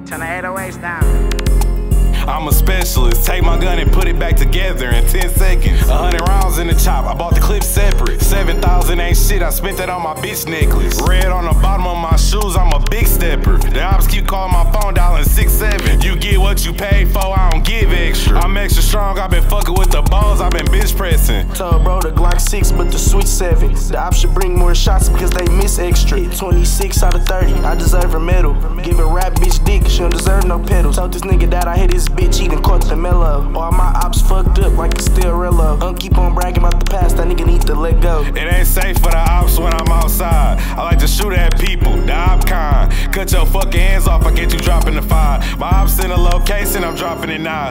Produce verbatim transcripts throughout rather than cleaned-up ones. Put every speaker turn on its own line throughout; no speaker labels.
Turn the eight oh eights down.
I'm a specialist, take my gun and put it back together in ten seconds. A hundred rounds in the chop, I bought the clip separate. Seven thousand ain't shit, I spent that on my bitch necklace. Red on the bottom of my shoes, I'm a big stepper. The ops keep calling my phone, dialing six seven. You get what you pay for, I don't give extra. I'm extra strong, I been fucking with the balls, I been bitch pressing.
Told bro the Glock six, but the Switch seven. The ops should bring more shots because they miss extra. Hit twenty-six out of thirty, I deserve a medal. Give a rap bitch dick, she don't deserve no pedals. Told this nigga that I hit his bitch, he done caught the mellow. All my ops fucked up like it's still Rello. Don't keep on bragging about the past, that nigga need to let go.
It ain't safe for the ops when I'm outside. I like to shoot at people, the op kind. Cut your fucking hands off, I get you dropping the fire. My ops in a location, I'm dropping it now.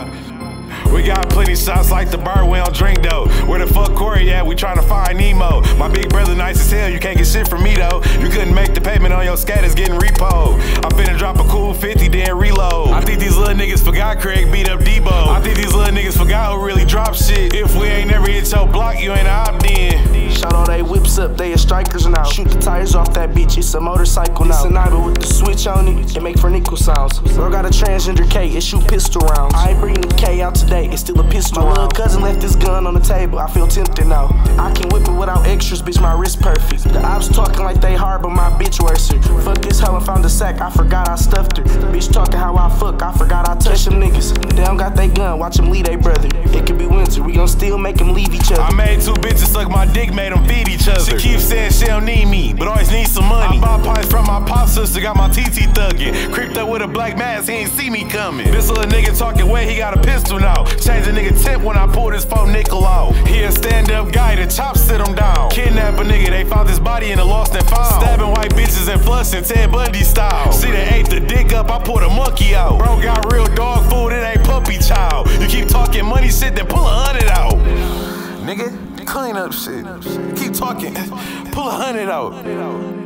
We got plenty shots like the bird, we don't drink though. Where the fuck Corey at? We tryna find Nemo. My big brother nice as hell, you can't get shit from me though. You couldn't make the payment on your scat, it's getting repo. I'm finna drop a cool fifty, then reload. I think these little niggas forgot Craig beat up Debo. I think these little niggas forgot who really drop shit. If we ain't never hit your block, you ain't a op then.
Shout all they whips up, they are strikers now. Shoot the tires off that bitch, it's a motorcycle now. It's an Iber with the switch on it, it make for nickel sounds. Bro got a transgender K, it shoot pistol rounds. I ain't bringing the K out today, it's still a pistol. My little cousin left this gun on the table, I feel tempted now. I can whip it without extras, bitch, my wrist perfect. The ops talking like they hard, but my bitch worse. Fuck this hell and found a sack, I forgot I stuffed her. Bitch talking how I fuck, I forgot I touched them niggas. They don't got they gun, watch them leave they brother. It could be winter, we gon' still make them leave each other.
I made two bitches suck my dick, made them feed each other. She keeps saying she don't need me, but always need some money. I bought pints from my pop sister, got my T T thuggin'. Creeped up with a black mask, he ain't see me coming. This little nigga talking way, he got a pistol now. Change a nigga tip when I pulled his phone nickel out. He a stand-up guy, the chop sit him down. Kidnap a nigga, they found his body in the lost and found. Stabbing white bitches and flushing Ted Bundy style. See they ate the dick up, I pulled a monkey out. Bro got real dog food, it ain't puppy child. You keep talking money shit, then pull a hundred out. Nigga, clean up shit. Keep talking, pull a hundred out.